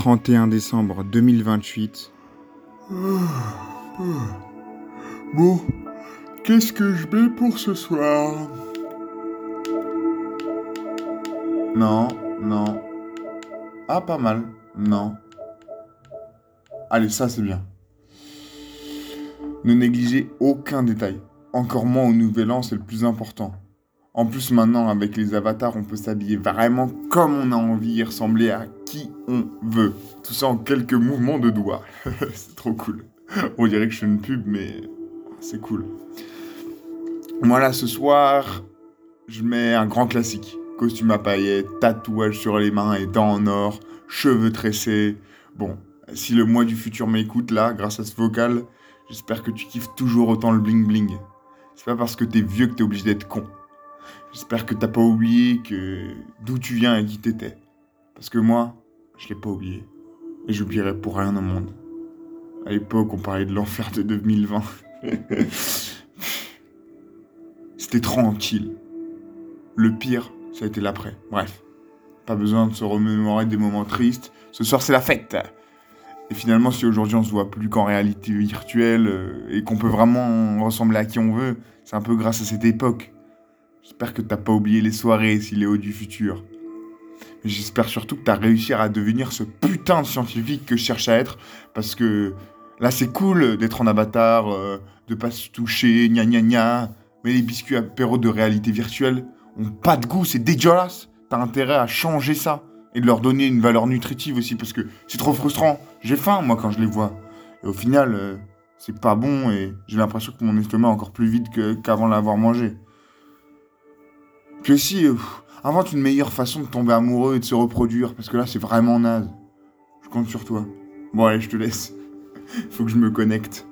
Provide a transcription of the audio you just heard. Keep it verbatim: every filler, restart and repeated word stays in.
trente et un décembre deux mille vingt-huit. Bon, qu'est-ce que je mets pour ce soir? Non, non. Ah, pas mal. Non. Allez, ça c'est bien. Ne négligez aucun détail. Encore moins au nouvel an, c'est le plus important. En plus, maintenant, avec les avatars, on peut s'habiller vraiment comme on a envie et ressembler à qui on veut. Tout ça en quelques mouvements de doigts. C'est trop cool. On dirait que je fais une pub, mais c'est cool. Moi, là, ce soir, je mets un grand classique. Costume à paillettes, tatouage sur les mains et dents en or, cheveux tressés. Bon, si le moi du futur m'écoute, là, grâce à ce vocal, j'espère que tu kiffes toujours autant le bling-bling. C'est pas parce que t'es vieux que t'es obligé d'être con. J'espère que t'as pas oublié que d'où tu viens et qui t'étais. Parce que moi, je l'ai pas oublié. Et j'oublierai pour rien au monde. À l'époque, on parlait de l'enfer de deux mille vingt. C'était tranquille. Le pire, ça a été l'après. Bref. Pas besoin de se remémorer des moments tristes. Ce soir, c'est la fête. Et finalement, si aujourd'hui on se voit plus qu'en réalité virtuelle euh, et qu'on peut vraiment ressembler à qui on veut, c'est un peu grâce à cette époque. J'espère que t'as pas oublié les soirées, si Léo du futur. Mais j'espère surtout que t'as réussi à devenir ce putain de scientifique que je cherche à être. Parce que là, c'est cool d'être en avatar, euh, de pas se toucher, gna gna gna. Mais les biscuits apéro de réalité virtuelle ont pas de goût, c'est dégueulasse. T'as intérêt à changer ça. Et de leur donner une valeur nutritive aussi. Parce que c'est trop frustrant. J'ai faim, moi, quand je les vois. Et au final, euh, c'est pas bon. Et j'ai l'impression que mon estomac est encore plus vide que, qu'avant l'avoir mangé. Puis aussi, euh, invente une meilleure façon de tomber amoureux et de se reproduire, parce que là, c'est vraiment naze. Je compte sur toi. Bon, allez, je te laisse. Faut que je me connecte.